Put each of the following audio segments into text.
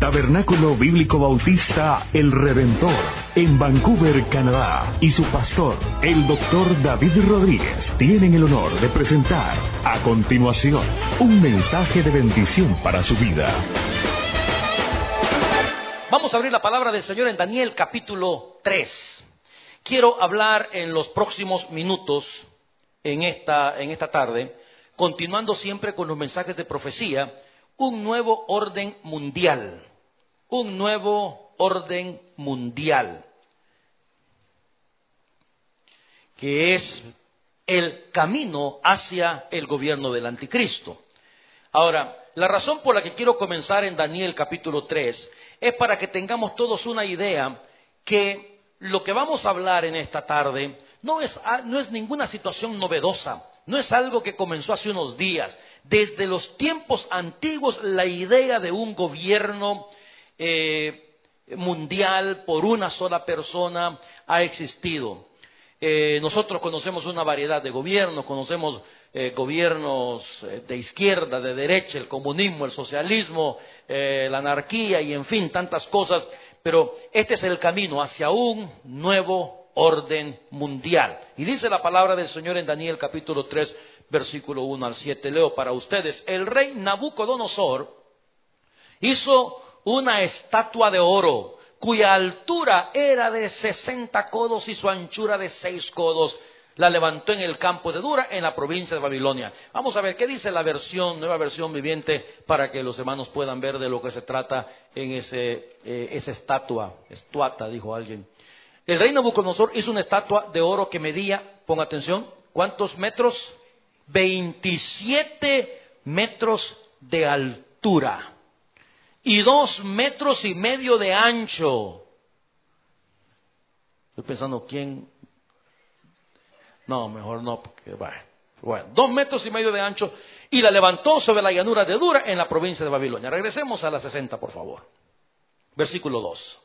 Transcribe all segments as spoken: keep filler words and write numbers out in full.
Tabernáculo Bíblico Bautista El Redentor, en Vancouver, Canadá, y su pastor, el doctor David Rodríguez, tienen el honor de presentar a continuación un mensaje de bendición para su vida. Vamos a abrir la palabra del Señor en Daniel capítulo tres. Quiero hablar en los próximos minutos, en esta, en esta tarde, continuando siempre con los mensajes de profecía, un nuevo orden mundial. Un nuevo orden mundial. Que es el camino hacia el gobierno del anticristo. Ahora, la razón por la que quiero comenzar en Daniel capítulo tres es para que tengamos todos una idea que lo que vamos a hablar en esta tarde no es, no es ninguna situación novedosa, no es algo que comenzó hace unos días. Desde los tiempos antiguos la idea de un gobierno eh, mundial por una sola persona ha existido. Eh, nosotros conocemos una variedad de gobiernos, conocemos eh, gobiernos de izquierda, de derecha, el comunismo, el socialismo, eh, la anarquía y en fin, tantas cosas, pero este es el camino hacia un nuevo orden mundial. Y dice la palabra del Señor en Daniel capítulo tres, versículo uno al siete, leo para ustedes. El rey Nabucodonosor hizo una estatua de oro, cuya altura era de sesenta codos y su anchura de seis codos. La levantó en el campo de Dura, en la provincia de Babilonia. Vamos a ver qué dice la versión, nueva versión viviente, para que los hermanos puedan ver de lo que se trata en ese, eh, esa estatua, estuata, dijo alguien. El rey Nabucodonosor hizo una estatua de oro que medía, ponga atención, ¿cuántos metros? veintisiete metros de altura y dos metros y medio de ancho. Estoy pensando, ¿quién? No, mejor no, porque bueno, bueno, dos metros y medio de ancho, y la levantó sobre la llanura de Dura en la provincia de Babilonia. Regresemos a la sesenta, por favor. Versículo dos.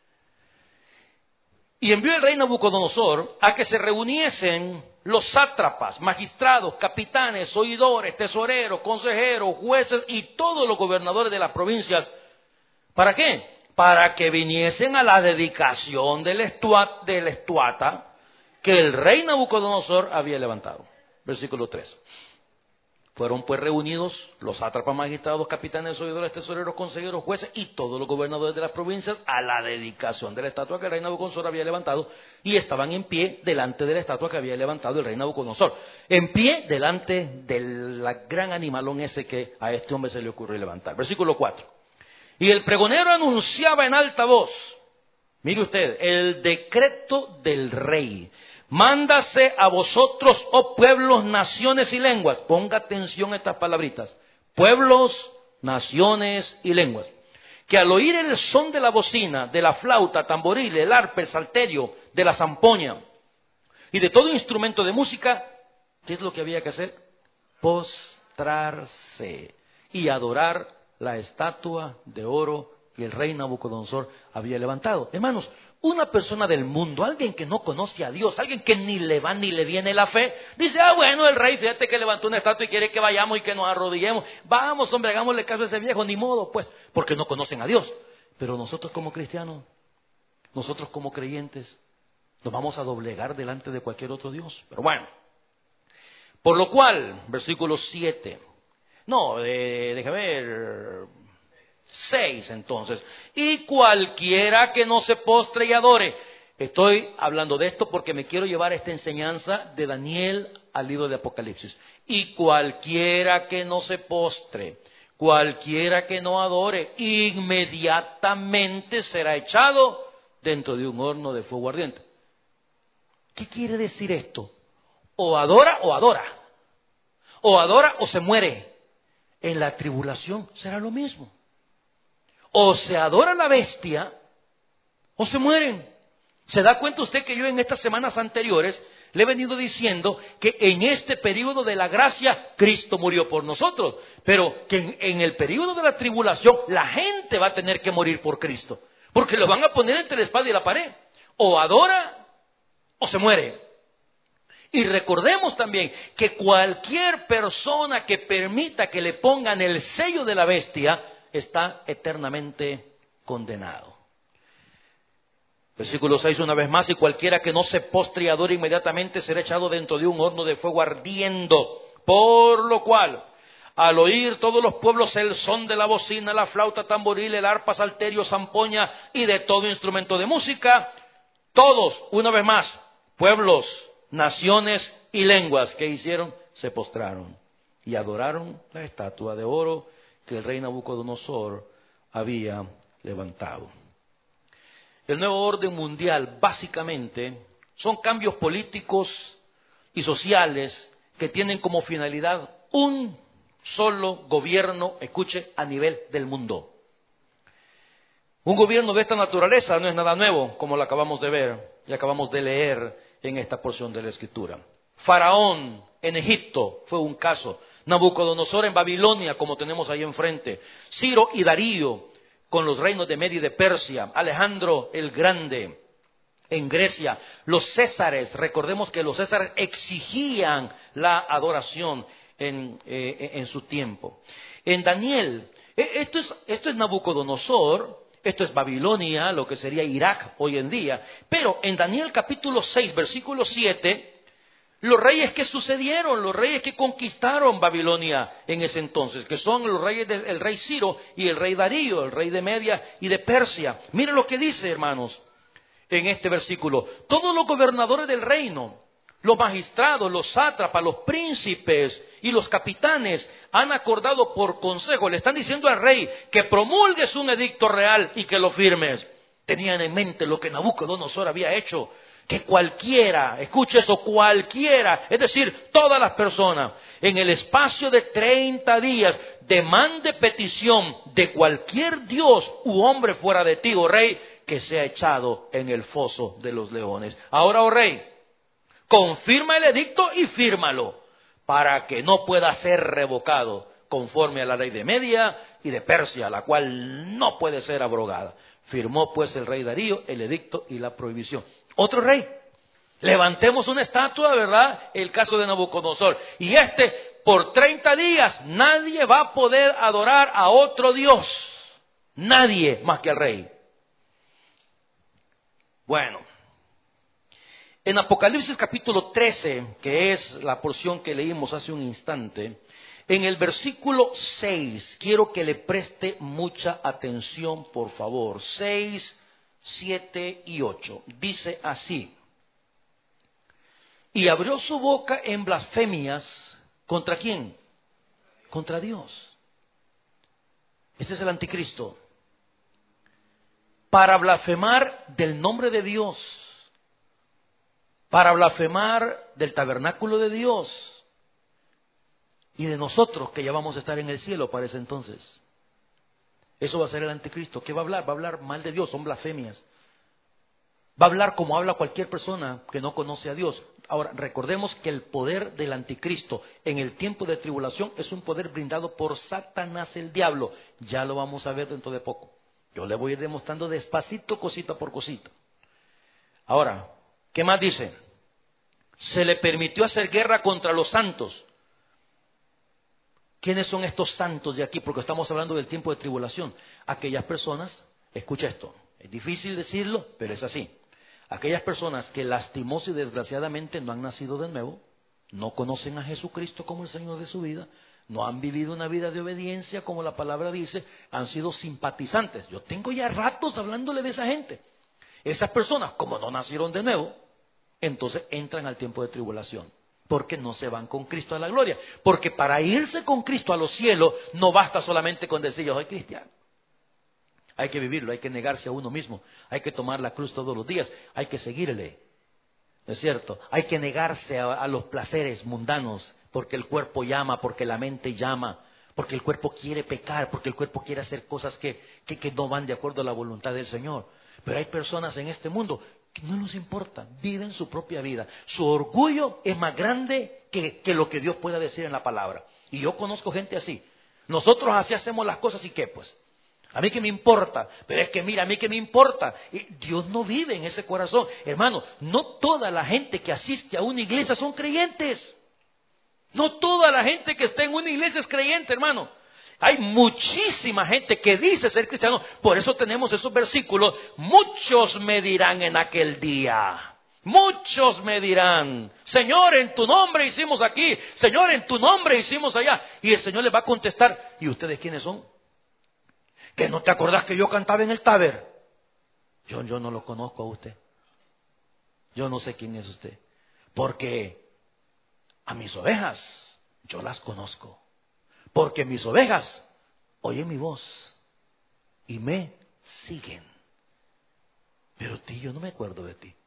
Y envió el rey Nabucodonosor a que se reuniesen los sátrapas, magistrados, capitanes, oidores, tesoreros, consejeros, jueces y todos los gobernadores de las provincias. ¿Para qué? Para que viniesen a la dedicación del estuata, del estuata que el rey Nabucodonosor había levantado. Versículo tres. Fueron pues reunidos los sátrapas, magistrados, capitanes, oidores, tesoreros, consejeros, jueces y todos los gobernadores de las provincias a la dedicación de la estatua que el rey Nabucodonosor había levantado, y estaban en pie delante de la estatua que había levantado el rey Nabucodonosor. En pie delante del gran animalón ese que a este hombre se le ocurrió levantar. Versículo cuatro. Y el pregonero anunciaba en alta voz, mire usted, el decreto del rey. Mándase a vosotros, oh pueblos, naciones y lenguas. Ponga atención a estas palabritas. Pueblos, naciones y lenguas. Que al oír el son de la bocina, de la flauta, tamboril, el arpa, el salterio, de la zampoña y de todo instrumento de música, ¿qué es lo que había que hacer? Postrarse y adorar la estatua de oro que el rey Nabucodonosor había levantado. Hermanos, una persona del mundo, alguien que no conoce a Dios, alguien que ni le va ni le viene la fe, dice, ah bueno, el rey, fíjate que levantó una estatua y quiere que vayamos y que nos arrodillemos. Vamos, hombre, hagámosle caso a ese viejo, ni modo, pues, porque no conocen a Dios. Pero nosotros como cristianos, nosotros como creyentes, nos vamos a doblegar delante de cualquier otro Dios. Pero bueno, por lo cual, versículo siete, no, eh, déjame ver... Seis, entonces. Y cualquiera que no se postre y adore. Estoy hablando de esto porque me quiero llevar esta enseñanza de Daniel al libro de Apocalipsis. Y cualquiera que no se postre, cualquiera que no adore, inmediatamente será echado dentro de un horno de fuego ardiente. ¿Qué quiere decir esto? O adora o adora. O adora o se muere. En la tribulación será lo mismo. O se adora la bestia, o se mueren. ¿Se da cuenta usted que yo en estas semanas anteriores le he venido diciendo que en este periodo de la gracia Cristo murió por nosotros? Pero que en, en el periodo de la tribulación la gente va a tener que morir por Cristo. Porque lo van a poner entre la espada y la pared. O adora, o se muere. Y recordemos también que cualquier persona que permita que le pongan el sello de la bestia está eternamente condenado. Versículo seis una vez más, y cualquiera que no se postre y adore inmediatamente será echado dentro de un horno de fuego ardiendo, por lo cual, al oír todos los pueblos el son de la bocina, la flauta, tamboril, el arpa, salterio, zampoña y de todo instrumento de música, todos, una vez más, pueblos, naciones y lenguas, ¿qué hicieron? Se postraron y adoraron la estatua de oro que el rey Nabucodonosor había levantado. El nuevo orden mundial, básicamente, son cambios políticos y sociales que tienen como finalidad un solo gobierno, escuche, a nivel del mundo. Un gobierno de esta naturaleza no es nada nuevo, como lo acabamos de ver y acabamos de leer en esta porción de la Escritura. Faraón en Egipto fue un caso. Nabucodonosor en Babilonia, como tenemos ahí enfrente. Ciro y Darío con los reinos de Media y de Persia, Alejandro el Grande en Grecia, los Césares, recordemos que los Césares exigían la adoración en, eh, en su tiempo. En Daniel, esto es, esto es Nabucodonosor, esto es Babilonia, lo que sería Irak hoy en día, pero en Daniel capítulo seis, versículo siete, los reyes que sucedieron, los reyes que conquistaron Babilonia en ese entonces, que son los reyes del el rey Ciro y el rey Darío, el rey de Media y de Persia. Miren lo que dice, hermanos, en este versículo. Todos los gobernadores del reino, los magistrados, los sátrapas, los príncipes y los capitanes han acordado por consejo, le están diciendo al rey que promulgues un edicto real y que lo firmes. Tenían en mente lo que Nabucodonosor había hecho. Que cualquiera, escuche eso, cualquiera, es decir, todas las personas, en el espacio de treinta días, demande petición de cualquier dios u hombre fuera de ti, oh rey, que sea echado en el foso de los leones. Ahora, oh rey, confirma el edicto y fírmalo, para que no pueda ser revocado, conforme a la ley de Media y de Persia, la cual no puede ser abrogada. Firmó pues el rey Darío el edicto y la prohibición. Otro rey, levantemos una estatua, ¿verdad? El caso de Nabucodonosor. Y este, por treinta días, nadie va a poder adorar a otro Dios. Nadie más que al rey. Bueno, en Apocalipsis capítulo trece, que es la porción que leímos hace un instante, en el versículo seis, quiero que le preste mucha atención, por favor. seis, siete y ocho. Dice así: y abrió su boca en blasfemias. ¿Contra quién? Contra Dios. Este es el anticristo. Para blasfemar del nombre de Dios. Para blasfemar del tabernáculo de Dios. Y de nosotros que ya vamos a estar en el cielo para ese entonces. Eso va a ser el anticristo. ¿Qué va a hablar? Va a hablar mal de Dios, son blasfemias. Va a hablar como habla cualquier persona que no conoce a Dios. Ahora, recordemos que el poder del anticristo en el tiempo de tribulación es un poder brindado por Satanás, el diablo. Ya lo vamos a ver dentro de poco. Yo le voy a ir demostrando despacito, cosita por cosita. Ahora, ¿qué más dice? Se le permitió hacer guerra contra los santos. ¿Quiénes son estos santos de aquí? Porque estamos hablando del tiempo de tribulación. Aquellas personas, escucha esto, es difícil decirlo, pero es así. Aquellas personas que lastimosamente y desgraciadamente no han nacido de nuevo, no conocen a Jesucristo como el Señor de su vida, no han vivido una vida de obediencia como la palabra dice, han sido simpatizantes. Yo tengo ya ratos hablándole de esa gente. Esas personas, como no nacieron de nuevo, entonces entran al tiempo de tribulación. Porque no se van con Cristo a la gloria. Porque para irse con Cristo a los cielos no basta solamente con decir yo soy cristiano. Hay que vivirlo, hay que negarse a uno mismo, hay que tomar la cruz todos los días, hay que seguirle. ¿No es cierto? Hay que negarse a, a los placeres mundanos, porque el cuerpo llama, porque la mente llama, porque el cuerpo quiere pecar, porque el cuerpo quiere hacer cosas que, que, que no van de acuerdo a la voluntad del Señor. Pero hay personas en este mundo que no nos importa, viven su propia vida. Su orgullo es más grande que, que lo que Dios pueda decir en la palabra. Y yo conozco gente así. Nosotros así hacemos las cosas y ¿qué pues? A mí que me importa, pero es que mira, a mí que me importa. Y Dios no vive en ese corazón. Hermano, no toda la gente que asiste a una iglesia son creyentes. No toda la gente que está en una iglesia es creyente, hermano. Hay muchísima gente que dice ser cristiano, por eso tenemos esos versículos. Muchos me dirán en aquel día. Muchos me dirán, Señor, en tu nombre hicimos aquí, Señor, en tu nombre hicimos allá. Y el Señor les va a contestar, ¿y ustedes quiénes son? ¿Que no te acordás que yo cantaba en el Taber? Yo, yo no lo conozco a usted. Yo no sé quién es usted. Porque a mis ovejas yo las conozco. Porque mis ovejas oyen mi voz y me siguen. Pero ti, yo no me acuerdo de ti.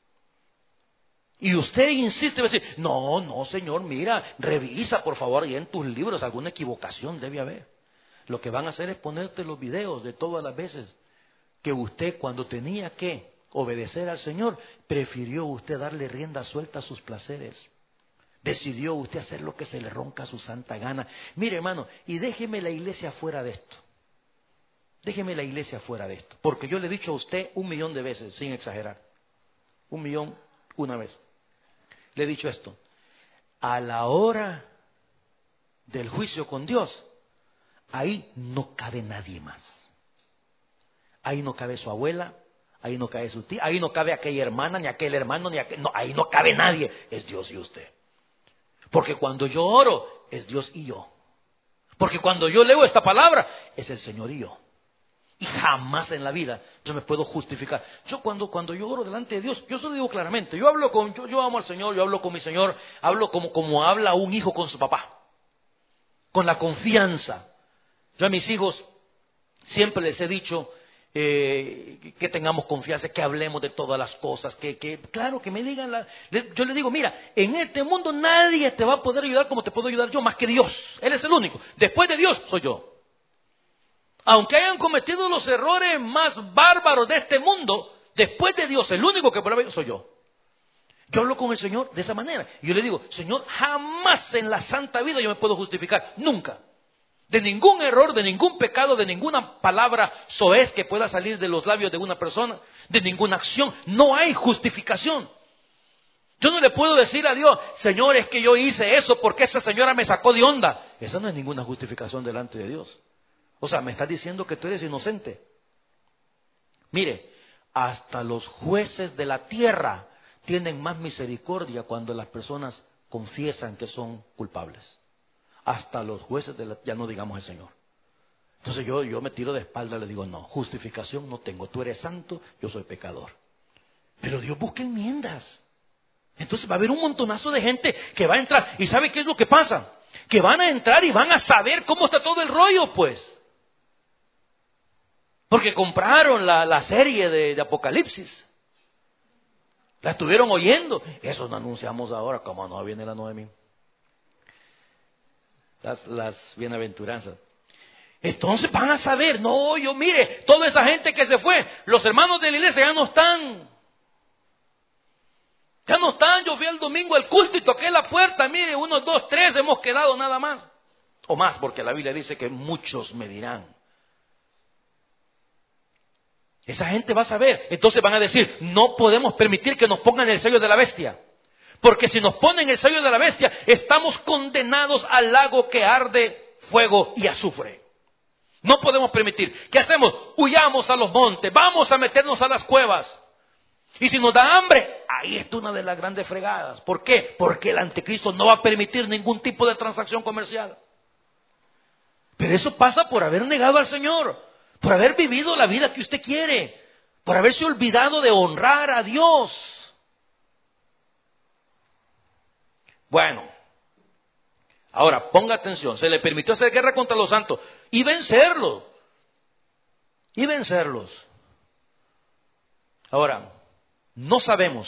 Y usted insiste, va a decir, no, no, Señor, mira, revisa por favor y en tus libros alguna equivocación debe haber. Lo que van a hacer es ponerte los videos de todas las veces que usted, cuando tenía que obedecer al Señor, prefirió usted darle rienda suelta a sus placeres. Decidió usted hacer lo que se le ronca a su santa gana. Mire, hermano, y déjeme la iglesia fuera de esto. Déjeme la iglesia fuera de esto. Porque yo le he dicho a usted un millón de veces, sin exagerar. Un millón una vez. Le he dicho esto. A la hora del juicio con Dios, ahí no cabe nadie más. Ahí no cabe su abuela, ahí no cabe su tía, ahí no cabe aquella hermana, ni aquel hermano, ni aquel... No, ahí no cabe nadie. Es Dios y usted. Porque cuando yo oro, es Dios y yo. Porque cuando yo leo esta palabra, es el Señor y yo. Y jamás en la vida yo me puedo justificar. Yo cuando, cuando yo oro delante de Dios, yo se lo digo claramente. Yo hablo con, yo, yo amo al Señor, yo hablo con mi Señor, hablo como, como habla un hijo con su papá. Con la confianza. Yo a mis hijos siempre les he dicho eh, que tengamos confianza, que hablemos de todas las cosas, que, que claro, que me digan, la, yo les digo, mira, en este mundo nadie te va a poder ayudar como te puedo ayudar yo, más que Dios. Él es el único. Después de Dios, soy yo. Aunque hayan cometido los errores más bárbaros de este mundo, después de Dios, el único que puede soy yo. Yo hablo con el Señor de esa manera. Y yo le digo, Señor, jamás en la santa vida yo me puedo justificar. Nunca. De ningún error, de ningún pecado, de ninguna palabra soez que pueda salir de los labios de una persona, de ninguna acción. No hay justificación. Yo no le puedo decir a Dios, Señor, es que yo hice eso porque esa señora me sacó de onda. Esa no es ninguna justificación delante de Dios. O sea, me estás diciendo que tú eres inocente. Mire, hasta los jueces de la tierra tienen más misericordia cuando las personas confiesan que son culpables. Hasta los jueces de la tierra, ya no digamos el Señor. Entonces yo, yo me tiro de espalda y le digo, no, justificación no tengo. Tú eres santo, yo soy pecador. Pero Dios busca enmiendas. Entonces va a haber un montonazo de gente que va a entrar. ¿Y sabe qué es lo que pasa? Que van a entrar y van a saber cómo está todo el rollo, pues. Porque compraron la, la serie de, de Apocalipsis. La estuvieron oyendo. Eso no anunciamos ahora. Como no, viene la Noemi. Las, las bienaventuranzas. Entonces van a saber. No, yo mire, toda esa gente que se fue. Los hermanos de la iglesia ya no están. Ya no están. Yo fui el domingo al culto y toqué la puerta. Mire, unos, dos, tres hemos quedado nada más. O más, porque la Biblia dice que muchos me dirán. Esa gente va a saber. Entonces van a decir, no podemos permitir que nos pongan el sello de la bestia. Porque si nos ponen el sello de la bestia, estamos condenados al lago que arde fuego y azufre. No podemos permitir. ¿Qué hacemos? Huyamos a los montes, vamos a meternos a las cuevas. Y si nos da hambre, ahí está una de las grandes fregadas. ¿Por qué? Porque el anticristo no va a permitir ningún tipo de transacción comercial. Pero eso pasa por haber negado al Señor. Por haber vivido la vida que usted quiere. Por haberse olvidado de honrar a Dios. Bueno. Ahora, ponga atención. Se le permitió hacer guerra contra los santos. Y vencerlos. Y vencerlos. Ahora, no sabemos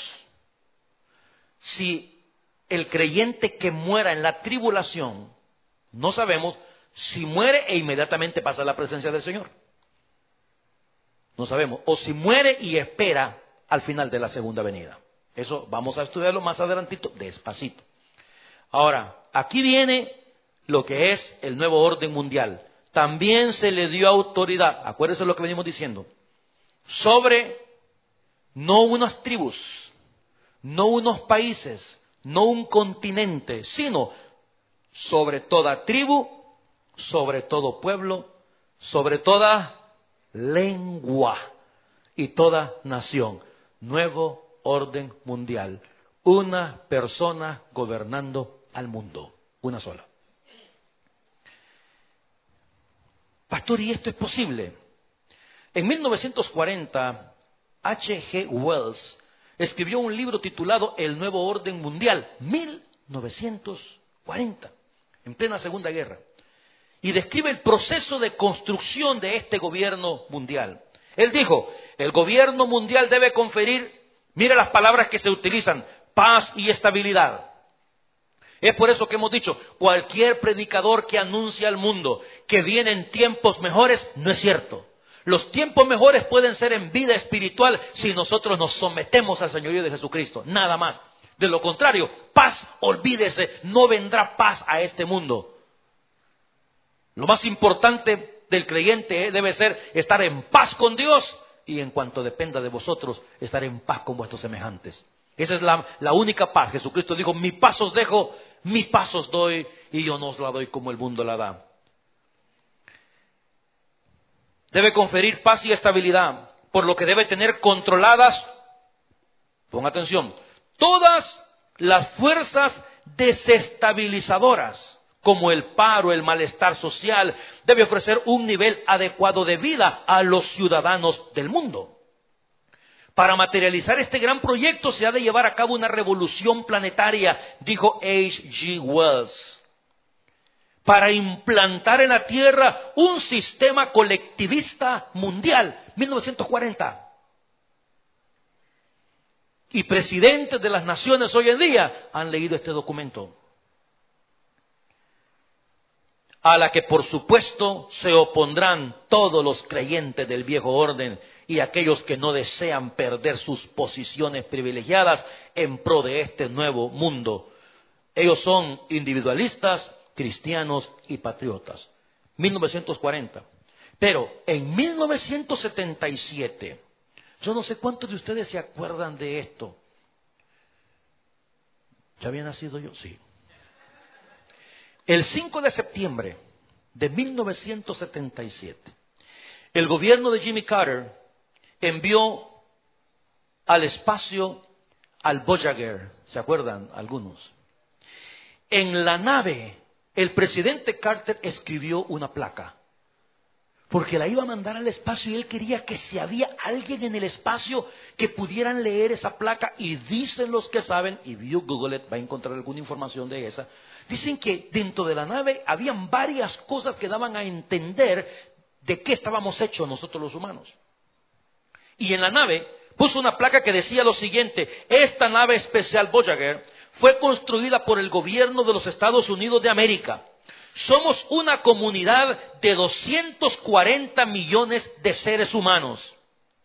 si el creyente que muera en la tribulación, no sabemos si muere e inmediatamente pasa a la presencia del Señor. No sabemos. O si muere y espera al final de la segunda venida. Eso vamos a estudiarlo más adelantito, despacito. Ahora, aquí viene lo que es el nuevo orden mundial. También se le dio autoridad, acuérdense lo que venimos diciendo, sobre no unas tribus, no unos países, no un continente, sino sobre toda tribu, sobre todo pueblo, sobre toda lengua y toda nación. Nuevo orden mundial. Una persona gobernando al mundo. Una sola. Pastor, ¿y esto es posible? En mil novecientos cuarenta, H G Wells escribió un libro titulado El Nuevo Orden Mundial. mil novecientos cuarenta, en plena Segunda Guerra. Y describe el proceso de construcción de este gobierno mundial. Él dijo, el gobierno mundial debe conferir, mira las palabras que se utilizan, paz y estabilidad. Es por eso que hemos dicho, cualquier predicador que anuncia al mundo que vienen tiempos mejores, no es cierto. Los tiempos mejores pueden ser en vida espiritual si nosotros nos sometemos al señorío de Jesucristo, nada más. De lo contrario, paz, olvídese, no vendrá paz a este mundo. Lo más importante del creyente debe ser estar en paz con Dios y en cuanto dependa de vosotros, estar en paz con vuestros semejantes. Esa es la, la única paz. Jesucristo dijo, mi paz os dejo, mi paz os doy y yo no os la doy como el mundo la da. Debe conferir paz y estabilidad, por lo que debe tener controladas, pon atención, todas las fuerzas desestabilizadoras, como el paro, el malestar social. Debe ofrecer un nivel adecuado de vida a los ciudadanos del mundo. Para materializar este gran proyecto se ha de llevar a cabo una revolución planetaria, dijo H G Wells, para implantar en la Tierra un sistema colectivista mundial, mil novecientos cuarenta. Y presidentes de las naciones hoy en día han leído este documento, a la que por supuesto se opondrán todos los creyentes del viejo orden y aquellos que no desean perder sus posiciones privilegiadas en pro de este nuevo mundo. Ellos son individualistas, cristianos y patriotas. mil novecientos cuarenta. Pero en mil novecientos setenta y siete, yo no sé cuántos de ustedes se acuerdan de esto. ¿Ya había nacido yo? Sí. El cinco de septiembre de mil novecientos setenta y siete, el gobierno de Jimmy Carter envió al espacio al Voyager. ¿Se acuerdan algunos? En la nave, el presidente Carter escribió una placa, porque la iba a mandar al espacio y él quería que si había alguien en el espacio que pudieran leer esa placa. Y dicen los que saben, y vio Google it, va a encontrar alguna información de esa, dicen que dentro de la nave habían varias cosas que daban a entender de qué estábamos hechos nosotros los humanos. Y en la nave puso una placa que decía lo siguiente: esta nave especial Voyager fue construida por el gobierno de los Estados Unidos de América. Somos una comunidad de doscientos cuarenta millones de seres humanos,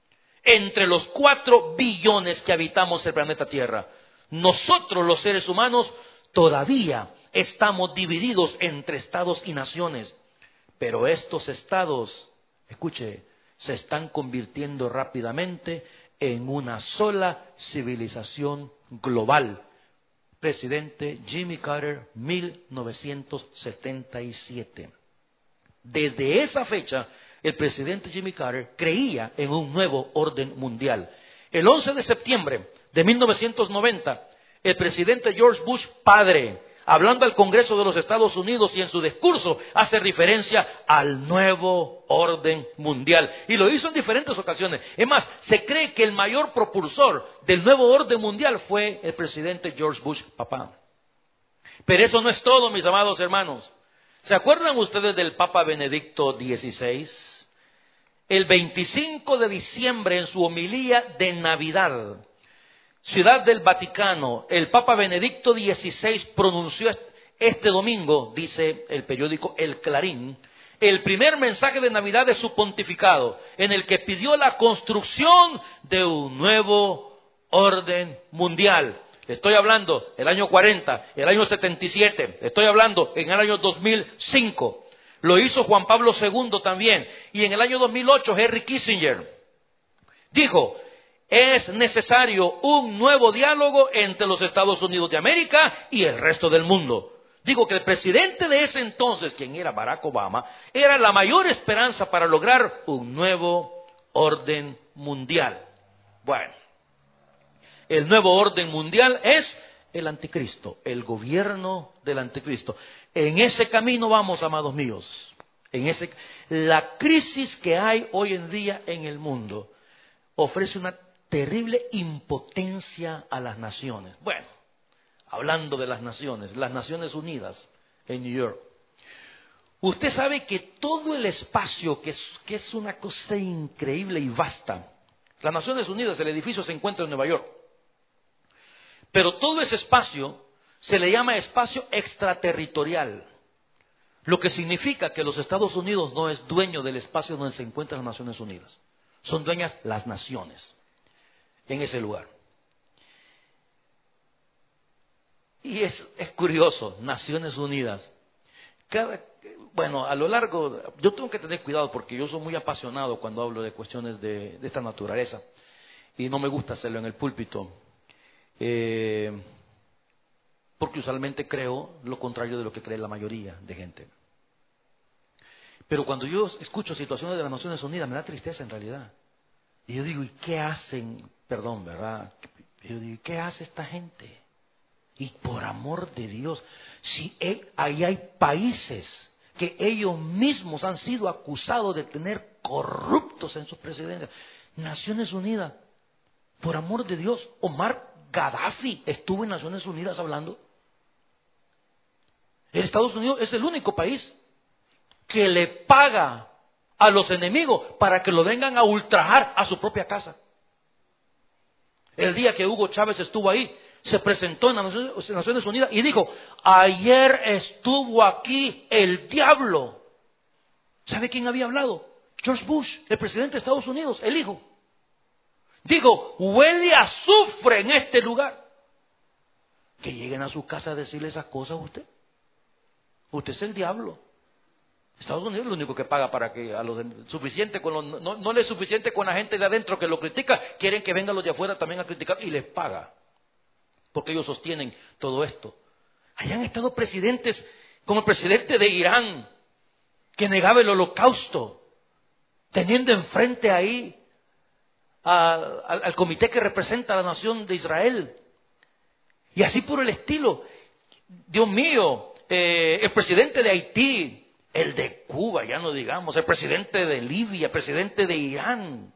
entre los cuatro billones que habitamos el planeta Tierra. Nosotros los seres humanos todavía estamos divididos entre estados y naciones, pero estos estados, escuche, se están convirtiendo rápidamente en una sola civilización global. Presidente Jimmy Carter, mil novecientos setenta y siete. Desde esa fecha, el presidente Jimmy Carter creía en un nuevo orden mundial. El once de septiembre de mil novecientos noventa, el presidente George Bush padre, hablando al Congreso de los Estados Unidos y en su discurso, hace referencia al nuevo orden mundial. Y lo hizo en diferentes ocasiones. Es más, se cree que el mayor propulsor del nuevo orden mundial fue el presidente George Bush, papá. Pero eso no es todo, mis amados hermanos. ¿Se acuerdan ustedes del Papa Benedicto dieciséis? El veinticinco de diciembre, en su homilía de Navidad, Ciudad del Vaticano, el Papa Benedicto dieciséis pronunció este domingo, dice el periódico El Clarín, el primer mensaje de Navidad de su pontificado, en el que pidió la construcción de un nuevo orden mundial. Le estoy hablando el año cuarenta, el año setenta y siete, le estoy hablando en el año dos mil cinco. Lo hizo Juan Pablo segundo también. Y en el año dos mil ocho, Henry Kissinger dijo: es necesario un nuevo diálogo entre los Estados Unidos de América y el resto del mundo. Digo que el presidente de ese entonces, quien era Barack Obama, era la mayor esperanza para lograr un nuevo orden mundial. Bueno, el nuevo orden mundial es el anticristo, el gobierno del anticristo. En ese camino vamos, amados míos. En ese, la crisis que hay hoy en día en el mundo ofrece una terrible impotencia a las naciones. Bueno, hablando de las naciones, las Naciones Unidas en New York. Usted sabe que todo el espacio, que es, que es una cosa increíble y vasta. Las Naciones Unidas, el edificio se encuentra en Nueva York. Pero todo ese espacio se le llama espacio extraterritorial. Lo que significa que los Estados Unidos no es dueño del espacio donde se encuentran las Naciones Unidas. Son dueñas las naciones en ese lugar. Y es, es curioso, Naciones Unidas. Cada, bueno, a lo largo, yo tengo que tener cuidado porque yo soy muy apasionado cuando hablo de cuestiones de, de esta naturaleza. Y no me gusta hacerlo en el púlpito. Eh, porque usualmente creo lo contrario de lo que cree la mayoría de gente. Pero cuando yo escucho situaciones de las Naciones Unidas me da tristeza en realidad. Y yo digo, ¿y qué hacen? Perdón, ¿verdad? Yo digo, ¿qué hace esta gente? Y por amor de Dios, si ahí hay países que ellos mismos han sido acusados de tener corruptos en sus presidencias. Naciones Unidas, por amor de Dios, Omar Gaddafi estuvo en Naciones Unidas hablando. El Estados Unidos es el único país que le paga a los enemigos para que lo vengan a ultrajar a su propia casa. El día que Hugo Chávez estuvo ahí, se presentó en las Naciones Unidas y dijo, ayer estuvo aquí el diablo. ¿Sabe quién había hablado? George Bush, el presidente de Estados Unidos, el hijo. Dijo, huele a azufre en este lugar. Que lleguen a su casa a decirle esas cosas a usted. Usted es el diablo. Estados Unidos es lo único que paga para que a los de, suficiente con los, no, no le es suficiente con la gente de adentro que lo critica, quieren que vengan los de afuera también a criticar y les paga. Porque ellos sostienen todo esto. Hayan estado presidentes como el presidente de Irán, que negaba el holocausto, teniendo enfrente ahí a, a, al comité que representa a la nación de Israel. Y así por el estilo. Dios mío, eh, el presidente de Haití, el de Cuba, ya no digamos, el presidente de Libia, el presidente de Irán.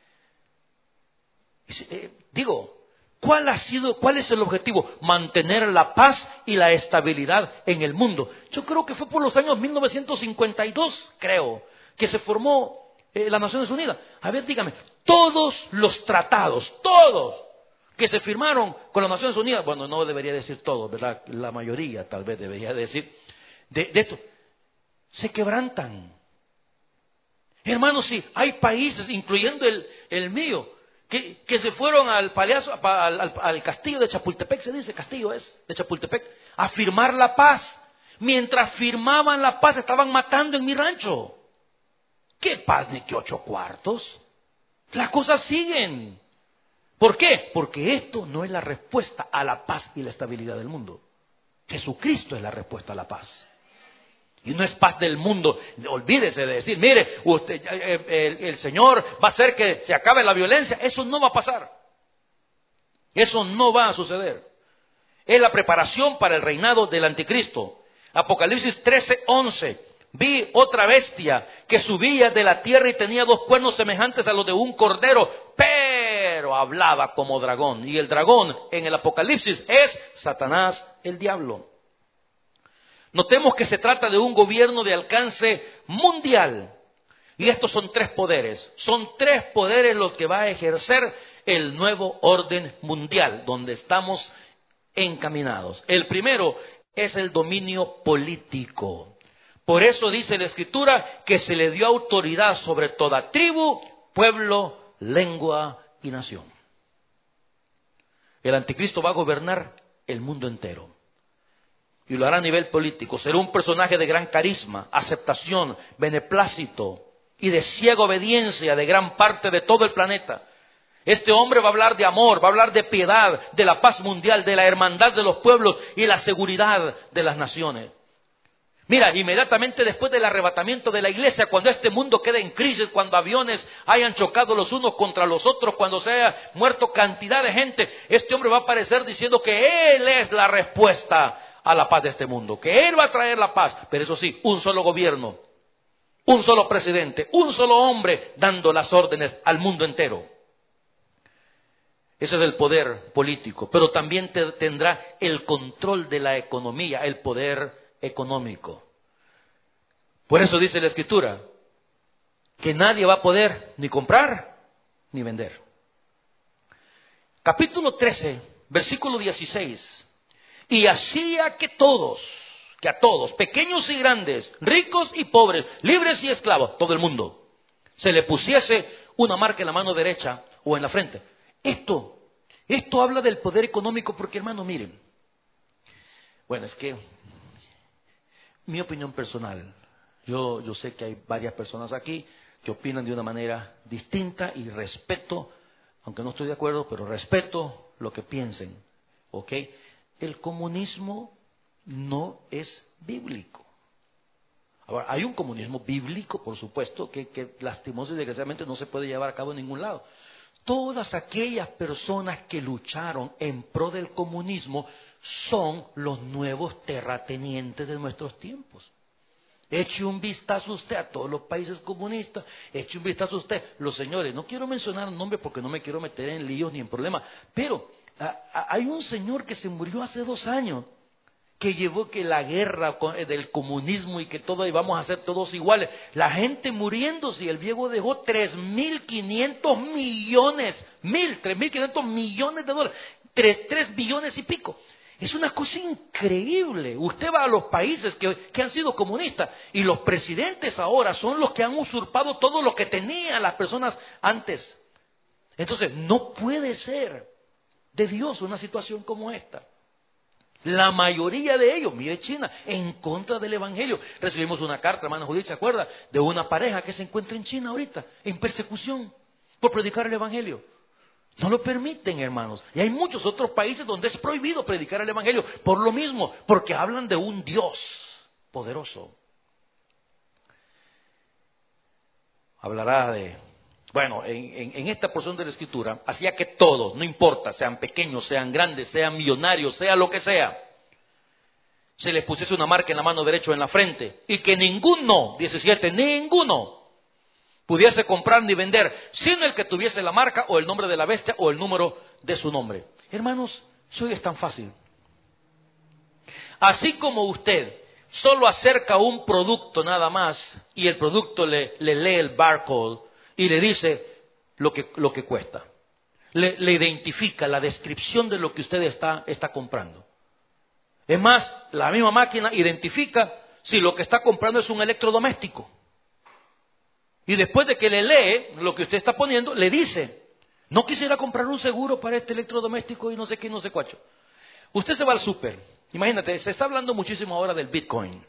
Eh, digo, ¿cuál ha sido, cuál es el objetivo? Mantener la paz y la estabilidad en el mundo. Yo creo que fue por los años mil novecientos cincuenta y dos, creo, que se formó eh, las Naciones Unidas. A ver, dígame, todos los tratados, todos, que se firmaron con las Naciones Unidas, bueno, no debería decir todos, ¿verdad? La mayoría tal vez debería decir, de, de esto, se quebrantan. Hermanos, sí, hay países, incluyendo el, el mío, que, que se fueron al, palacio, al, al, al castillo de Chapultepec, se dice, castillo es, de Chapultepec, a firmar la paz. Mientras firmaban la paz, estaban matando en mi rancho. ¿Qué paz ni qué ocho cuartos? Las cosas siguen. ¿Por qué? Porque esto no es la respuesta a la paz y la estabilidad del mundo. Jesucristo es la respuesta a la paz. Y no es paz del mundo. Olvídese de decir, mire, usted, el, el Señor va a hacer que se acabe la violencia. Eso no va a pasar. Eso no va a suceder. Es la preparación para el reinado del anticristo. Apocalipsis trece, once. Vi otra bestia que subía de la tierra y tenía dos cuernos semejantes a los de un cordero, pero hablaba como dragón. Y el dragón en el Apocalipsis es Satanás, el diablo. Notemos que se trata de un gobierno de alcance mundial. Y estos son tres poderes. Son tres poderes los que va a ejercer el nuevo orden mundial, donde estamos encaminados. El primero es el dominio político. Por eso dice la Escritura que se le dio autoridad sobre toda tribu, pueblo, lengua y nación. El anticristo va a gobernar el mundo entero. Y lo hará a nivel político. Será un personaje de gran carisma, aceptación, beneplácito y de ciega obediencia de gran parte de todo el planeta. Este hombre va a hablar de amor, va a hablar de piedad, de la paz mundial, de la hermandad de los pueblos y la seguridad de las naciones. Mira, inmediatamente después del arrebatamiento de la iglesia, cuando este mundo quede en crisis, cuando aviones hayan chocado los unos contra los otros, cuando se haya muerto cantidad de gente, este hombre va a aparecer diciendo que Él es la respuesta a la paz de este mundo, que Él va a traer la paz. Pero eso sí, un solo gobierno, un solo presidente, un solo hombre dando las órdenes al mundo entero. Ese es el poder político, pero también te, tendrá el control de la economía, el poder económico. Por eso dice la Escritura que nadie va a poder ni comprar ni vender. Capítulo trece, versículo dieciséis. Y hacía que todos, que a todos, pequeños y grandes, ricos y pobres, libres y esclavos, todo el mundo, se le pusiese una marca en la mano derecha o en la frente. Esto, esto habla del poder económico porque, hermano, miren. Bueno, es que mi opinión personal, yo, yo sé que hay varias personas aquí que opinan de una manera distinta y respeto, aunque no estoy de acuerdo, pero respeto lo que piensen, ¿ok? El comunismo no es bíblico. Ahora, hay un comunismo bíblico, por supuesto, que, que lastimoso y desgraciadamente no se puede llevar a cabo en ningún lado. Todas aquellas personas que lucharon en pro del comunismo son los nuevos terratenientes de nuestros tiempos. Eche un vistazo usted a todos los países comunistas, eche un vistazo usted, los señores, no quiero mencionar nombres porque no me quiero meter en líos ni en problemas, pero a, a, hay un señor que se murió hace dos años, que llevó que la guerra del comunismo y que todo íbamos a ser todos iguales, la gente muriéndose, y el viejo dejó tres mil quinientos millones, mil, tres mil quinientos millones de dólares, tres, tres billones y pico. Es una cosa increíble. Usted va a los países que, que han sido comunistas y los presidentes ahora son los que han usurpado todo lo que tenían las personas antes. Entonces, no puede ser de Dios una situación como esta. La mayoría de ellos, mire China, en contra del Evangelio. Recibimos una carta, hermana Judith, ¿se acuerda? De una pareja que se encuentra en China ahorita, en persecución por predicar el Evangelio. No lo permiten, hermanos. Y hay muchos otros países donde es prohibido predicar el Evangelio por lo mismo, porque hablan de un Dios poderoso. Hablará de, bueno, en, en, en esta porción de la Escritura, hacía que todos, no importa, sean pequeños, sean grandes, sean millonarios, sea lo que sea, se les pusiese una marca en la mano derecha o en la frente, y que ninguno, diecisiete, ninguno, pudiese comprar ni vender, sino el que tuviese la marca o el nombre de la bestia o el número de su nombre. Hermanos, eso es tan fácil. Así como usted solo acerca un producto nada más y el producto le, le lee el barcode y le dice lo que, lo que cuesta. Le, le identifica la descripción de lo que usted está, está comprando. Es más, la misma máquina identifica si lo que está comprando es un electrodoméstico. Y después de que le lee lo que usted está poniendo, le dice, no quisiera comprar un seguro para este electrodoméstico y no sé qué, no sé cuácho. Usted se va al súper. Imagínate, se está hablando muchísimo ahora del Bitcoin.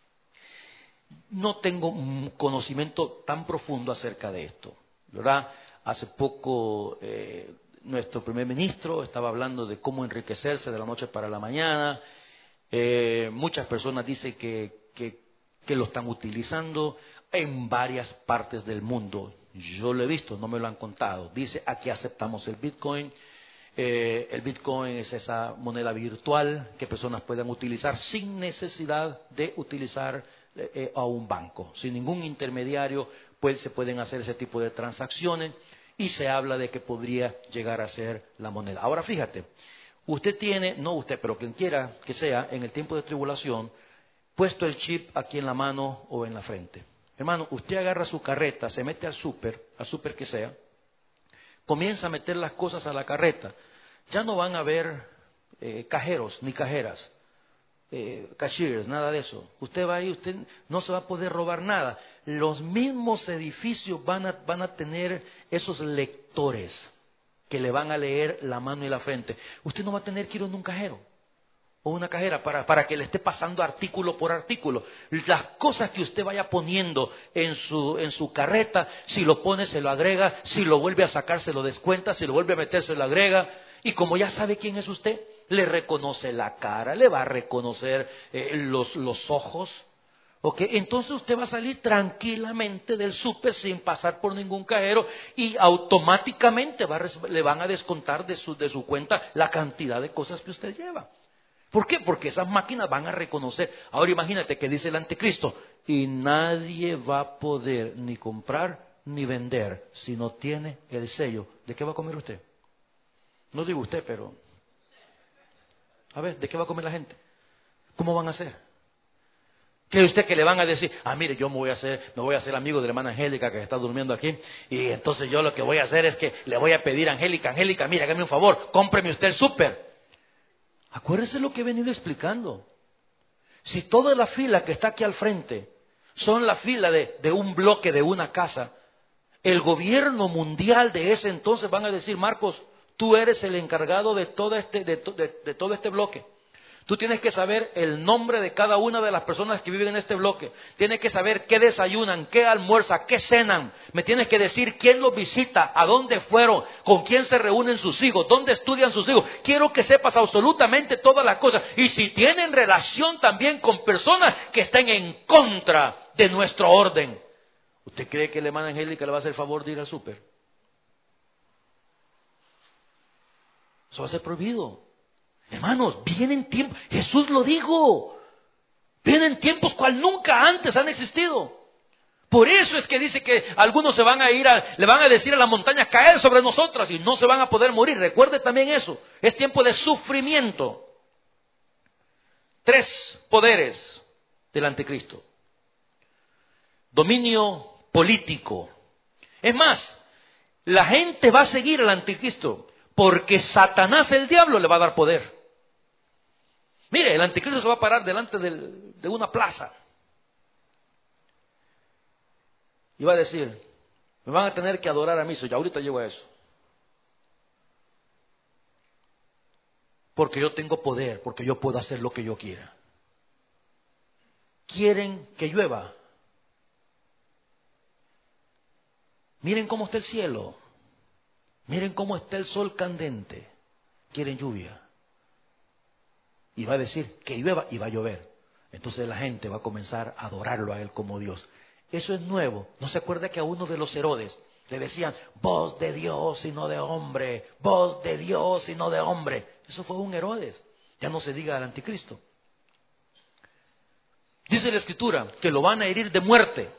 No tengo un conocimiento tan profundo acerca de esto, ¿verdad? Hace poco eh, nuestro primer ministro estaba hablando de cómo enriquecerse de la noche para la mañana. Eh, muchas personas dicen que, que, que lo están utilizando en varias partes del mundo. Yo lo he visto, no me lo han contado. Dice, aquí aceptamos el Bitcoin. Eh, el Bitcoin es esa moneda virtual que personas puedan utilizar sin necesidad de utilizar eh, a un banco. Sin ningún intermediario pues, se pueden hacer ese tipo de transacciones y se habla de que podría llegar a ser la moneda. Ahora fíjate, usted tiene, no usted, pero quien quiera que sea, en el tiempo de tribulación, puesto el chip aquí en la mano o en la frente. Hermano, usted agarra su carreta, se mete al súper, al súper que sea, comienza a meter las cosas a la carreta. Ya no van a haber eh, cajeros ni cajeras, eh, cashiers, nada de eso. Usted va ahí, usted no se va a poder robar nada. Los mismos edificios van a, van a tener esos lectores que le van a leer la mano y la frente. Usted no va a tener que ir a un cajero. o una cajera para, para que le esté pasando artículo por artículo. Las cosas que usted vaya poniendo en su, en su carreta, si lo pone se lo agrega, si lo vuelve a sacar se lo descuenta, si lo vuelve a meter se lo agrega. Y como ya sabe quién es usted, le reconoce la cara, le va a reconocer eh, los, los ojos. ¿Ok? Entonces usted va a salir tranquilamente del súper sin pasar por ningún cajero y automáticamente va a, le van a descontar de su, de su cuenta la cantidad de cosas que usted lleva. ¿Por qué? Porque esas máquinas van a reconocer. Ahora imagínate que dice el anticristo, y nadie va a poder ni comprar ni vender si no tiene el sello. ¿De qué va a comer usted? No digo usted, pero... A ver, ¿de qué va a comer la gente? ¿Cómo van a hacer? ¿Cree usted que le van a decir, ah, mire, yo me voy a hacer, me voy a hacer amigo de la hermana Angélica que está durmiendo aquí, y entonces yo lo que voy a hacer es que le voy a pedir a Angélica, Angélica, mire, hágame un favor, cómpreme usted el súper? Acuérdese lo que he venido explicando. Si toda la fila que está aquí al frente son la fila de, de un bloque de una casa, el gobierno mundial de ese entonces van a decir, Marcos, tú eres el encargado de todo este, de, de, de todo este bloque. Tú tienes que saber el nombre de cada una de las personas que viven en este bloque. Tienes que saber qué desayunan, qué almuerzan, qué cenan. Me tienes que decir quién los visita, a dónde fueron, con quién se reúnen sus hijos, dónde estudian sus hijos. Quiero que sepas absolutamente todas las cosas. Y si tienen relación también con personas que estén en contra de nuestro orden. ¿Usted cree que la hermana Angélica le va a hacer el favor de ir al súper? Eso va a ser prohibido. Hermanos, vienen tiempos, Jesús lo dijo, vienen tiempos cual nunca antes han existido. Por eso es que dice que algunos se van a ir, a, le van a decir a las montañas, caer sobre nosotras y no se van a poder morir. Recuerde también eso, es tiempo de sufrimiento. Tres poderes del anticristo. Dominio político. Es más, la gente va a seguir al anticristo porque Satanás, el diablo, le va a dar poder. Mire, el anticristo se va a parar delante del, de una plaza y va a decir, me van a tener que adorar a mí, ya ahorita llego a eso. Porque yo tengo poder, porque yo puedo hacer lo que yo quiera. ¿Quieren que llueva? Miren cómo está el cielo. Miren cómo está el sol candente. Quieren lluvia. Y va a decir que llueva y va a llover. Entonces la gente va a comenzar a adorarlo a él como Dios. Eso es nuevo. ¿No se acuerda que a uno de los Herodes le decían, voz de Dios y no de hombre, voz de Dios y no de hombre? Eso fue un Herodes. Ya no se diga al anticristo. Dice la Escritura que lo van a herir de muerte.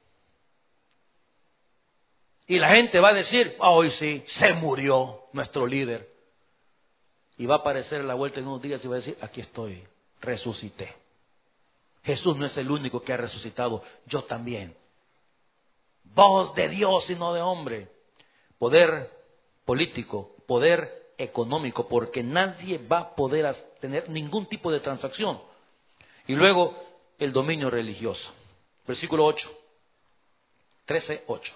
Y la gente va a decir, ah, hoy sí, se murió nuestro líder. Y va a aparecer a la vuelta en unos días y va a decir, aquí estoy, resucité. Jesús no es el único que ha resucitado, yo también. Voz de Dios y no de hombre. Poder político, poder económico, porque nadie va a poder tener ningún tipo de transacción. Y luego el dominio religioso. Versículo ocho. trece, ocho.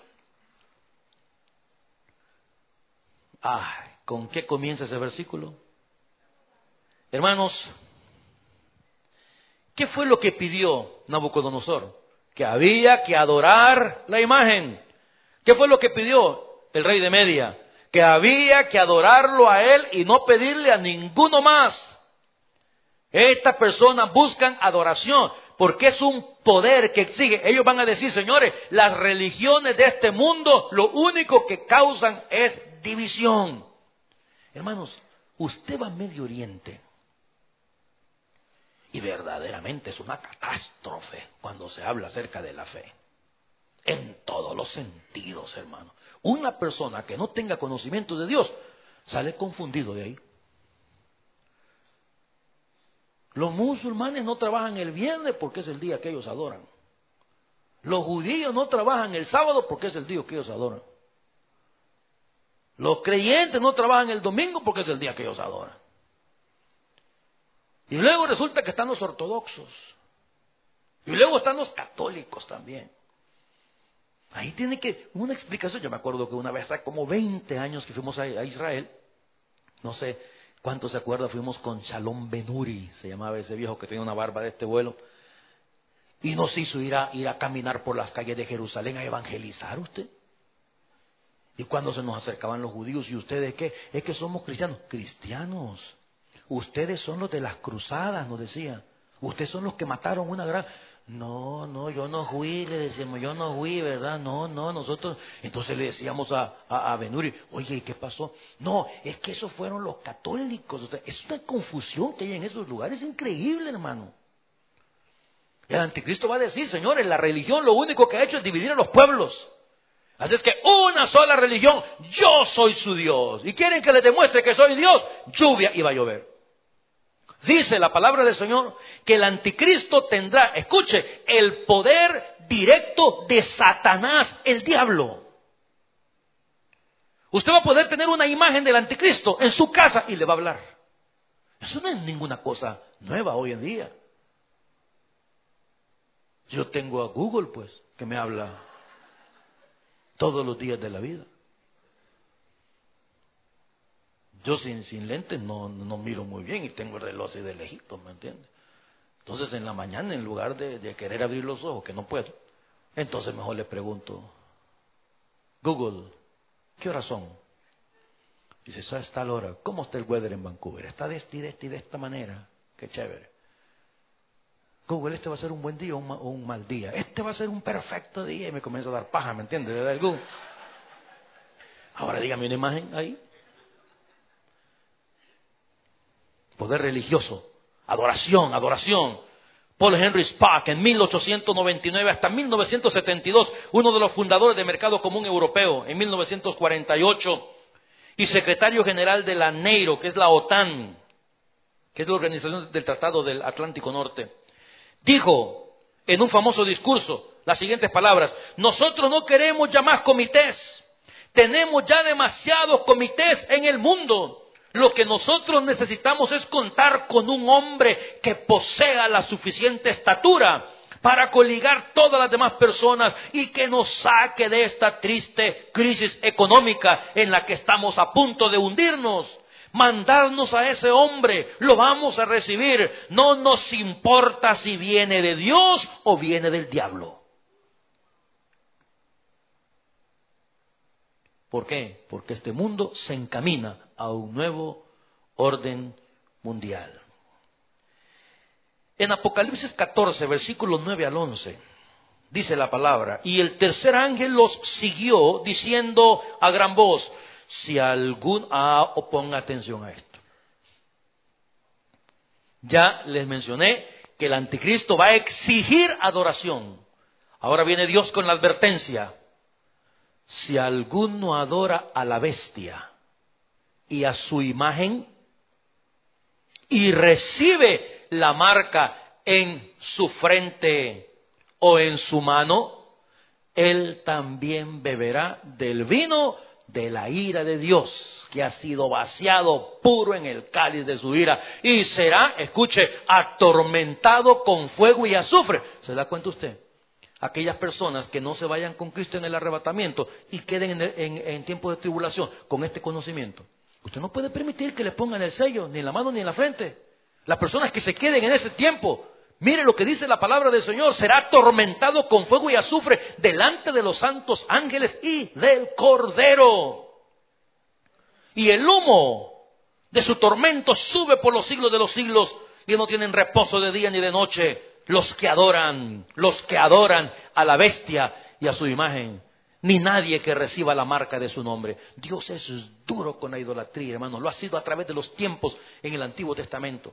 Ay, ¿con qué comienza ese versículo? Hermanos, ¿qué fue lo que pidió Nabucodonosor? Que había que adorar la imagen. ¿Qué fue lo que pidió el rey de Media? Que había que adorarlo a él y no pedirle a ninguno más. Estas personas buscan adoración porque es un poder que exige. Ellos van a decir, señores, las religiones de este mundo lo único que causan es división. Hermanos, usted va a Medio Oriente y verdaderamente es una catástrofe cuando se habla acerca de la fe. En todos los sentidos, hermano. Una persona que no tenga conocimiento de Dios sale confundido de ahí. Los musulmanes no trabajan el viernes porque es el día que ellos adoran. Los judíos no trabajan el sábado porque es el día que ellos adoran. Los creyentes no trabajan el domingo porque es el día que ellos adoran. Y luego resulta que están los ortodoxos. Y luego están los católicos también. Ahí tiene que, una explicación. Yo me acuerdo que una vez, hace como veinte años que fuimos a, a Israel, no sé, ¿Cuántos se acuerdan? Fuimos con Shalom Benuri, se llamaba ese viejo que tenía una barba de este vuelo. Y nos hizo ir a, ir a caminar por las calles de Jerusalén a evangelizar usted. Y cuando se nos acercaban los judíos, ¿y ustedes qué? Es que somos cristianos. Cristianos. Ustedes son los de las cruzadas, nos decían. Ustedes son los que mataron una gran... No, no, yo no fui, le decíamos, yo no fui, ¿verdad? No, no, nosotros... Entonces le decíamos a, a, a Benuri, oye, ¿y qué pasó? No, es que esos fueron los católicos. O sea, es una confusión que hay en esos lugares, es increíble, hermano. El anticristo va a decir, señores, la religión lo único que ha hecho es dividir a los pueblos. Así es que una sola religión, yo soy su Dios. Y quieren que les demuestre que soy Dios, lluvia y va a llover. Dice la palabra del Señor que el anticristo tendrá, escuche, el poder directo de Satanás, el diablo. Usted va a poder tener una imagen del anticristo en su casa y le va a hablar. Eso no es ninguna cosa nueva hoy en día. Yo tengo a Google, pues, que me habla todos los días de la vida. Yo sin, sin lentes no, no miro muy bien y tengo el reloj así de lejito, ¿me entiendes? Entonces en la mañana, en lugar de, de querer abrir los ojos, que no puedo, entonces mejor le pregunto, Google, ¿qué horas son? Dice, eso es tal hora. ¿Cómo está el weather en Vancouver? Está de esta y de esta y de esta manera. Qué chévere. Google, este va a ser un buen día o un, o un mal día. Este va a ser un perfecto día. Y me comienza a dar paja, ¿me entiendes? Le da el Google. Ahora dígame una imagen ahí. Poder religioso, adoración, adoración. Paul Henry Spaak, en mil ochocientos noventa y nueve hasta mil novecientos setenta y dos, uno de los fundadores del Mercado Común Europeo, en mil novecientos cuarenta y ocho, y secretario general de la NATO, que es la OTAN, que es la Organización del Tratado del Atlántico Norte, dijo en un famoso discurso las siguientes palabras: nosotros no queremos ya más comités, tenemos ya demasiados comités en el mundo. Lo que nosotros necesitamos es contar con un hombre que posea la suficiente estatura para coligar todas las demás personas y que nos saque de esta triste crisis económica en la que estamos a punto de hundirnos. Mandarnos a ese hombre, lo vamos a recibir. No nos importa si viene de Dios o viene del diablo. ¿Por qué? Porque este mundo se encamina a un nuevo orden mundial. En Apocalipsis catorce, versículos nueve al once, dice la palabra: y el tercer ángel los siguió diciendo a gran voz, si algún... Ah, o ponga atención a esto. Ya les mencioné que el anticristo va a exigir adoración. Ahora viene Dios con la advertencia: si alguno adora a la bestia y a su imagen y recibe la marca en su frente o en su mano, él también beberá del vino de la ira de Dios, que ha sido vaciado puro en el cáliz de su ira, y será, escuche, atormentado con fuego y azufre. ¿Se da cuenta usted? Aquellas personas que no se vayan con Cristo en el arrebatamiento y queden en, en, en tiempo de tribulación con este conocimiento, usted no puede permitir que le pongan el sello ni en la mano ni en la frente. Las personas que se queden en ese tiempo, mire lo que dice la palabra del Señor: será atormentado con fuego y azufre delante de los santos ángeles y del Cordero. Y el humo de su tormento sube por los siglos de los siglos, y no tienen reposo de día ni de noche los que adoran, los que adoran a la bestia y a su imagen, ni nadie que reciba la marca de su nombre. Dios es duro con la idolatría, hermano. Lo ha sido a través de los tiempos en el Antiguo Testamento.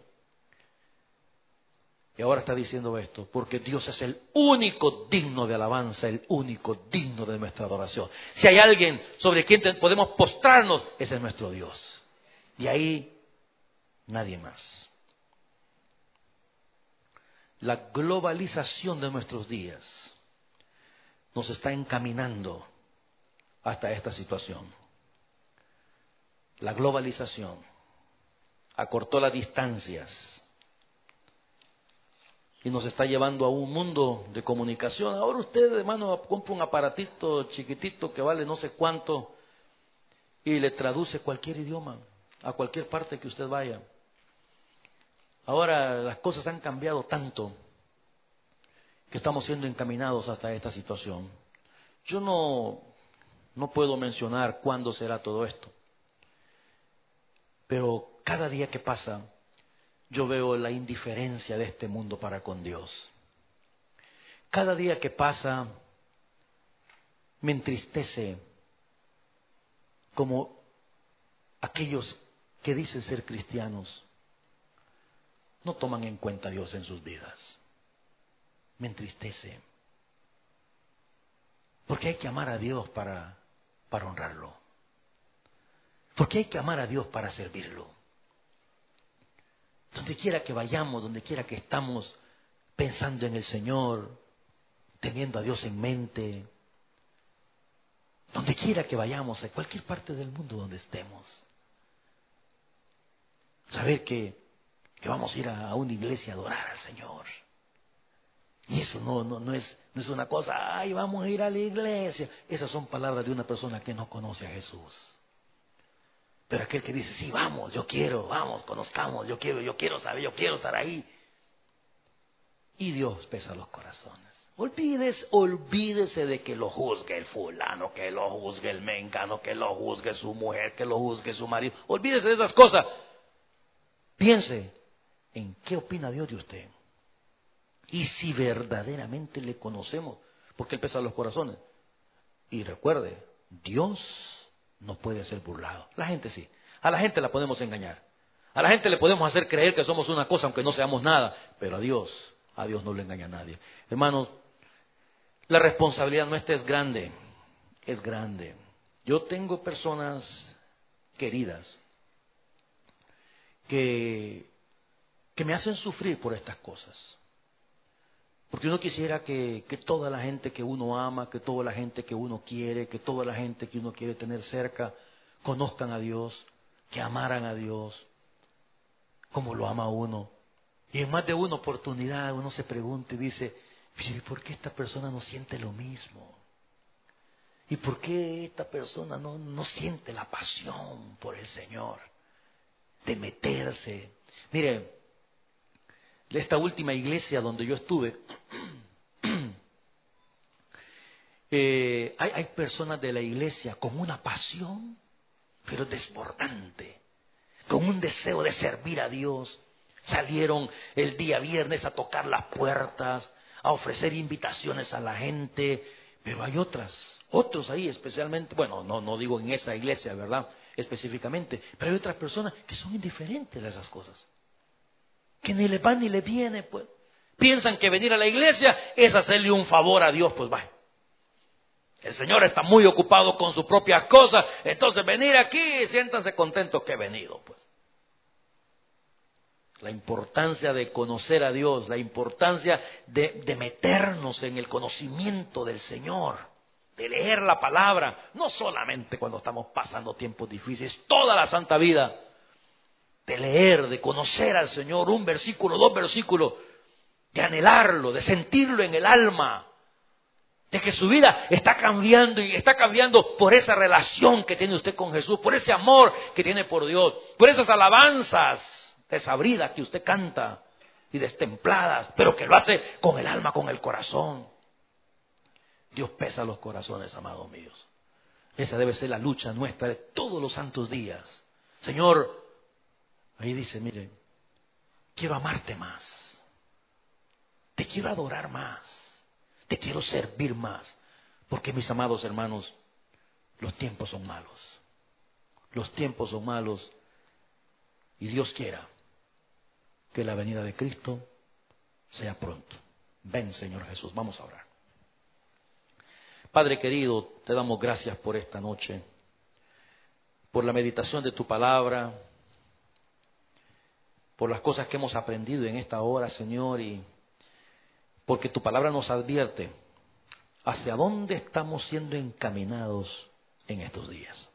Y ahora está diciendo esto, porque Dios es el único digno de alabanza, el único digno de nuestra adoración. Si hay alguien sobre quien podemos postrarnos, ese es nuestro Dios. Y ahí nadie más. La globalización de nuestros días nos está encaminando hasta esta situación. La globalización acortó las distancias y nos está llevando a un mundo de comunicación. Ahora usted, hermano, compra un aparatito chiquitito que vale no sé cuánto y le traduce cualquier idioma. a cualquier parte que usted vaya. Ahora las cosas han cambiado tanto que estamos siendo encaminados hasta esta situación. Yo no, no puedo mencionar cuándo será todo esto, pero cada día que pasa yo veo la indiferencia de este mundo para con Dios. Cada día que pasa me entristece como aquellos que dicen ser cristianos no toman en cuenta a Dios en sus vidas. Me entristece. Porque hay que amar a Dios para, para honrarlo. Porque hay que amar a Dios para servirlo. Donde quiera que vayamos, donde quiera que estamos pensando en el Señor, teniendo a Dios en mente, donde quiera que vayamos, a cualquier parte del mundo donde estemos, saber que, que vamos a ir a, a una iglesia a adorar al Señor. Y eso no, no, no, es, no es una cosa, ay, vamos a ir a la iglesia. Esas son palabras de una persona que no conoce a Jesús. Pero aquel que dice, sí, vamos, yo quiero, vamos, conozcamos, yo quiero, yo quiero saber, yo quiero estar ahí. Y Dios pesa los corazones. Olvídese, olvídese de que lo juzgue el fulano, que lo juzgue el mengano, que lo juzgue su mujer, que lo juzgue su marido. Olvídese de esas cosas. Piense en qué opina Dios de usted. Y si verdaderamente le conocemos, porque Él pesa los corazones. Y recuerde, Dios no puede ser burlado. La gente sí. A la gente la podemos engañar. A la gente le podemos hacer creer que somos una cosa aunque no seamos nada. Pero a Dios, a Dios no le engaña a nadie. Hermanos, la responsabilidad nuestra es grande. Es grande. Yo tengo personas queridas que, que me hacen sufrir por estas cosas. Porque uno quisiera que, que toda la gente que uno ama, que toda la gente que uno quiere, que toda la gente que uno quiere tener cerca, conozcan a Dios, que amaran a Dios, como lo ama uno. Y en más de una oportunidad uno se pregunta y dice, ¿y por qué esta persona no siente lo mismo? ¿Y por qué esta persona no, no siente la pasión por el Señor? De meterse. Mire, esta última iglesia donde yo estuve, eh, hay, hay personas de la iglesia con una pasión, pero desbordante, con un deseo de servir a Dios. Salieron el día viernes a tocar las puertas, a ofrecer invitaciones a la gente, pero hay otras, otros ahí especialmente, bueno, no, no digo en esa iglesia, ¿verdad? Específicamente, pero hay otras personas que son indiferentes a esas cosas. Que ni le va ni le viene, pues. Piensan que venir a la iglesia es hacerle un favor a Dios, pues vaya. El Señor está muy ocupado con sus propias cosas, entonces venir aquí, siéntanse contentos que he venido, pues. La importancia de conocer a Dios, la importancia de, de meternos en el conocimiento del Señor, de leer la palabra, no solamente cuando estamos pasando tiempos difíciles, toda la santa vida. De leer, de conocer al Señor, un versículo, dos versículos, de anhelarlo, de sentirlo en el alma, de que su vida está cambiando y está cambiando por esa relación que tiene usted con Jesús, por ese amor que tiene por Dios, por esas alabanzas desabridas que usted canta y destempladas, pero que lo hace con el alma, con el corazón. Dios pesa los corazones, amados míos. Esa debe ser la lucha nuestra de todos los santos días. Señor, ahí dice, mire, quiero amarte más, te quiero adorar más, te quiero servir más, porque mis amados hermanos, los tiempos son malos, los tiempos son malos y Dios quiera que la venida de Cristo sea pronto. Ven, Señor Jesús, vamos a orar. Padre querido, te damos gracias por esta noche, por la meditación de tu palabra, por las cosas que hemos aprendido en esta hora, Señor, y porque tu palabra nos advierte hacia dónde estamos siendo encaminados en estos días.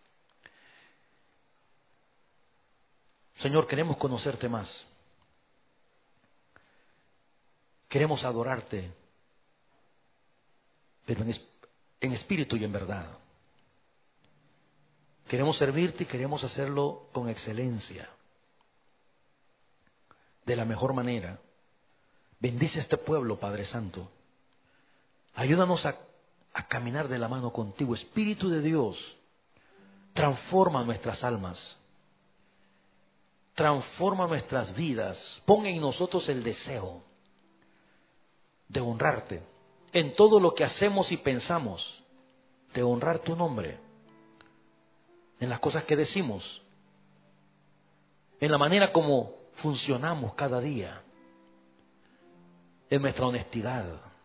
Señor, queremos conocerte más. Queremos adorarte, pero en, en espíritu y en verdad. Queremos servirte y queremos hacerlo con excelencia, de la mejor manera. Bendice a este pueblo, Padre Santo. Ayúdanos a, a caminar de la mano contigo. Espíritu de Dios, transforma nuestras almas. Transforma nuestras vidas. Pon en nosotros el deseo de honrarte en todo lo que hacemos y pensamos, de honrar tu nombre, en las cosas que decimos, en la manera como funcionamos cada día, en nuestra honestidad,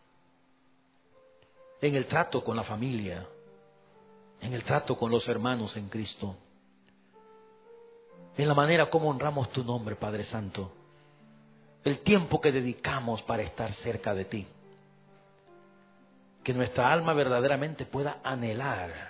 en el trato con la familia, en el trato con los hermanos en Cristo, en la manera como honramos tu nombre, Padre Santo, el tiempo que dedicamos para estar cerca de ti. Que nuestra alma verdaderamente pueda anhelar,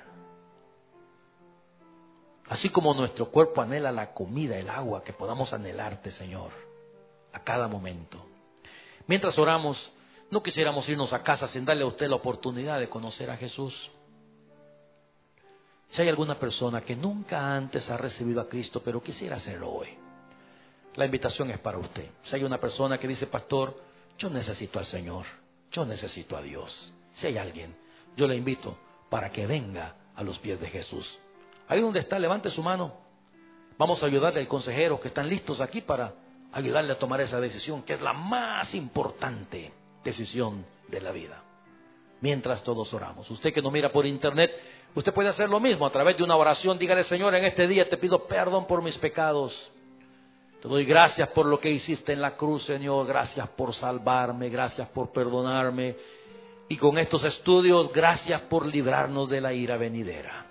así como nuestro cuerpo anhela la comida, el agua, que podamos anhelarte, Señor, a cada momento. Mientras oramos, no quisiéramos irnos a casa sin darle a usted la oportunidad de conocer a Jesús. Si hay alguna persona que nunca antes ha recibido a Cristo, pero quisiera hacerlo hoy, la invitación es para usted. Si hay una persona que dice, pastor, yo necesito al Señor, yo necesito a Dios. Si hay alguien, yo le invito para que venga a los pies de Jesús. Ahí donde está, levante su mano. Vamos a ayudarle al consejero que están listos aquí para ayudarle a tomar esa decisión, que es la más importante decisión de la vida. Mientras todos oramos. Usted que nos mira por internet, usted puede hacer lo mismo a través de una oración. Dígale, Señor, en este día te pido perdón por mis pecados. Te doy gracias por lo que hiciste en la cruz, Señor. Gracias por salvarme, gracias por perdonarme. Y con estos estudios, gracias por librarnos de la ira venidera.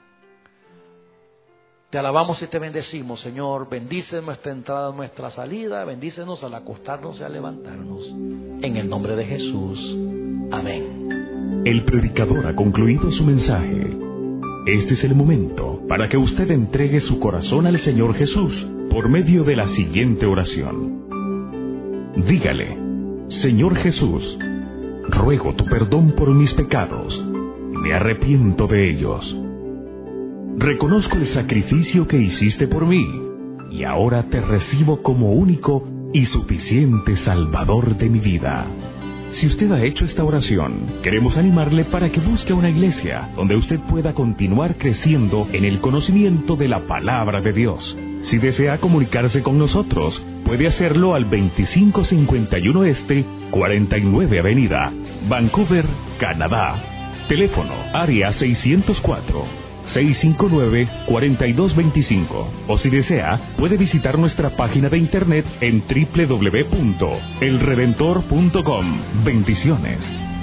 Te alabamos y te bendecimos, Señor. Bendice nuestra entrada, nuestra salida. Bendícenos al acostarnos y al levantarnos. En el nombre de Jesús. Amén. El predicador ha concluido su mensaje. Este es el momento para que usted entregue su corazón al Señor Jesús por medio de la siguiente oración. Dígale, Señor Jesús, ruego tu perdón por mis pecados. Me arrepiento de ellos. Reconozco el sacrificio que hiciste por mí y ahora te recibo como único y suficiente Salvador de mi vida. Si usted ha hecho esta oración, queremos animarle para que busque una iglesia donde usted pueda continuar creciendo en el conocimiento de la palabra de Dios. Si desea comunicarse con nosotros, puede hacerlo al veinticinco cincuenta y uno Este, cuarenta y nueve Avenida, Vancouver, Canadá. Teléfono área seiscientos cuatro, seiscientos cincuenta y nueve, cuarenta y dos veinticinco. O si desea, puede visitar nuestra página de internet en doble u doble u doble u punto el redentor punto com. Bendiciones.